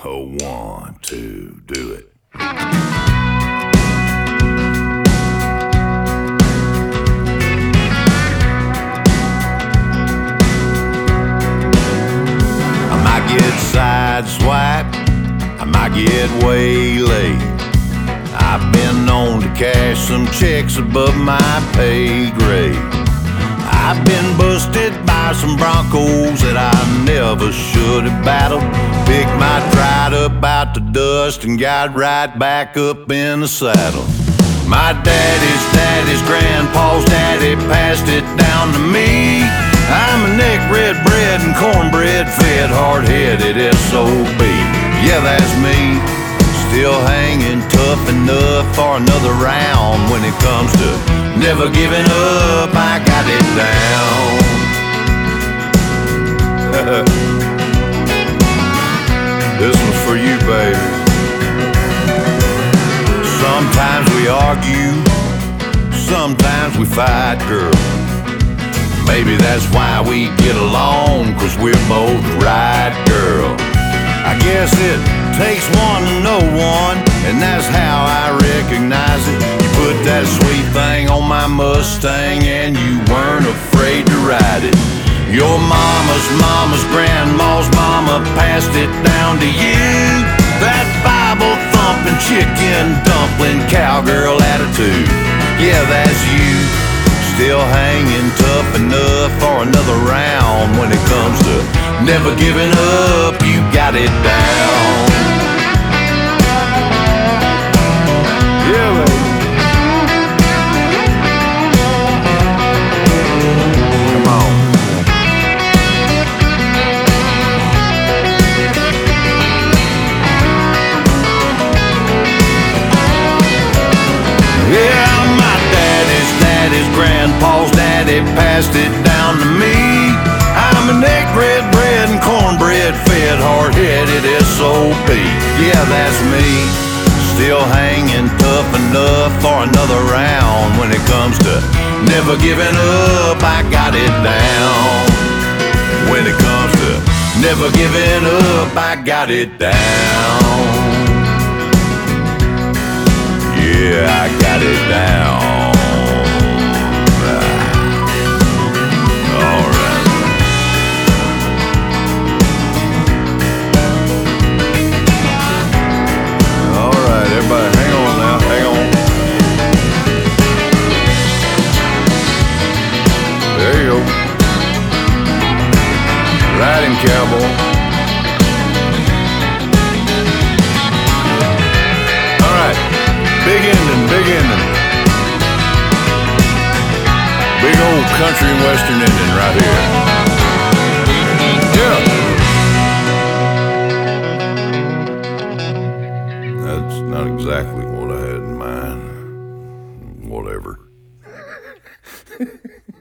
Oh, 1, 2, do it. I might get sideswiped, I might get waylaid. I've been known to cash some checks above my pay grade. I've been busted by some Broncos that I never should have battled. Picked my pride up out the dust and got right back up in the saddle. My daddy's grandpa's daddy passed it down to me. I'm a neck red bread and cornbread fed, hard-headed SOB. Yeah, that's me. Still hanging tough enough for another round. When it comes to never giving up, I got it down. This one's for you, baby. Sometimes we argue, sometimes we fight, girl. Maybe that's why we get along, 'cause we're both right, girl. I guess it takes one to know one, and that's how I recognize it. You put that sweet thing on my Mustang and you weren't afraid to ride it. Your mama's grandma's mama passed it down to you. That Bible thumping, chicken dumpling, cowgirl attitude. Yeah, that's you. Still hanging tough enough for another round. When it comes to never giving up, you got it down. Yeah, baby. Come on. Yeah, my daddy's grandpa's daddy passed it down to me. I'm a neck red bread and cornbread fed, hard-headed SOB. Yeah, that's me. Still hanging tough enough for another round. When it comes to never giving up, I got it down. When it comes to never giving up, I got it down. Yeah, I got it down. All right. All right, everybody, hang on now, hang on. There you go. Riding cowboy. All right, big ending, big ending. Big old country and western ending right here. Yeah. That's not exactly what I had in mind. Whatever.